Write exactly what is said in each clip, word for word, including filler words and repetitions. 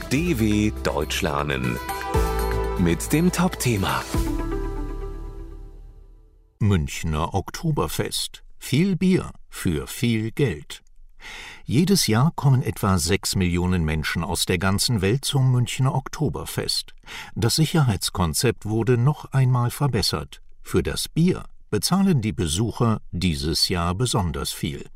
D W Deutsch lernen mit dem Top-Thema Münchner Oktoberfest. Viel Bier für viel Geld. Jedes Jahr kommen etwa sechs Millionen Menschen aus der ganzen Welt zum Münchner Oktoberfest. Das Sicherheitskonzept wurde noch einmal verbessert. Für das Bier bezahlen die Besucher dieses Jahr besonders viel.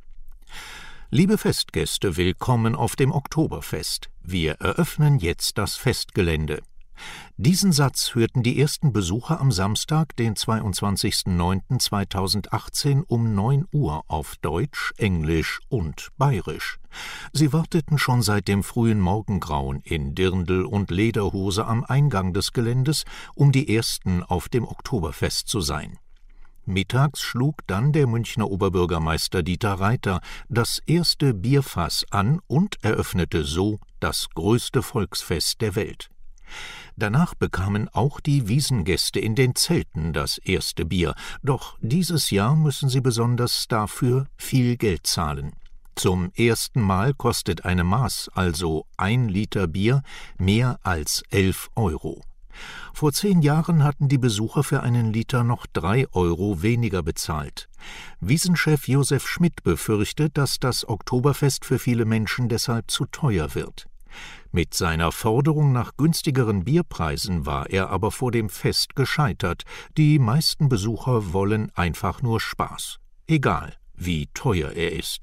Liebe Festgäste, willkommen auf dem Oktoberfest. Wir eröffnen jetzt das Festgelände. Diesen Satz hörten die ersten Besucher am Samstag, den zweiundzwanzigsten neunten zweitausendachtzehn um neun Uhr auf Deutsch, Englisch und Bayerisch. Sie warteten schon seit dem frühen Morgengrauen in Dirndl und Lederhose am Eingang des Geländes, um die Ersten auf dem Oktoberfest zu sein. Mittags schlug dann der Münchner Oberbürgermeister Dieter Reiter das erste Bierfass an und eröffnete so das größte Volksfest der Welt. Danach bekamen auch die Wiesngäste in den Zelten das erste Bier, doch dieses Jahr müssen sie besonders dafür viel Geld zahlen. Zum ersten Mal kostet eine Maß, also ein Liter Bier, mehr als elf Euro. Vor zehn Jahren hatten die Besucher für einen Liter noch drei Euro weniger bezahlt. Wiesenchef Josef Schmidt befürchtet, dass das Oktoberfest für viele Menschen deshalb zu teuer wird. Mit seiner Forderung nach günstigeren Bierpreisen war er aber vor dem Fest gescheitert. Die meisten Besucher wollen einfach nur Spaß, egal wie teuer er ist.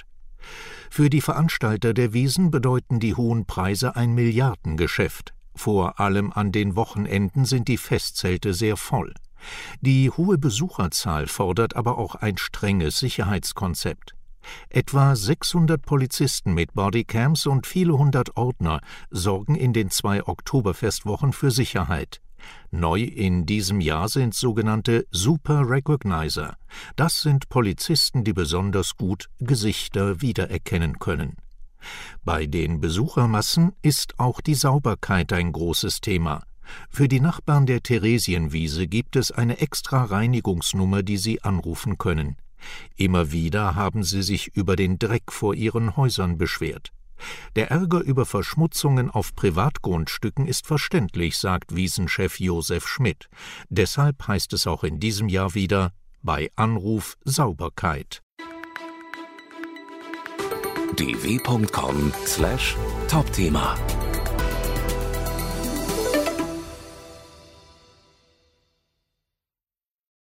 Für die Veranstalter der Wiesn bedeuten die hohen Preise ein Milliardengeschäft. Vor allem an den Wochenenden sind die Festzelte sehr voll. Die hohe Besucherzahl fordert aber auch ein strenges Sicherheitskonzept. Etwa sechshundert Polizisten mit Bodycams und viele hundert Ordner sorgen in den zwei Oktoberfestwochen für Sicherheit. Neu in diesem Jahr sind sogenannte Super Recognizer. Das sind Polizisten, die besonders gut Gesichter wiedererkennen können. Bei den Besuchermassen ist auch die Sauberkeit ein großes Thema. Für die Nachbarn der Theresienwiese gibt es eine extra Reinigungsnummer, die sie anrufen können. Immer wieder haben sie sich über den Dreck vor ihren Häusern beschwert. Der Ärger über Verschmutzungen auf Privatgrundstücken ist verständlich, sagt Wiesenchef Josef Schmidt. Deshalb heißt es auch in diesem Jahr wieder bei Anruf Sauberkeit. d w punkt com slash Top-Thema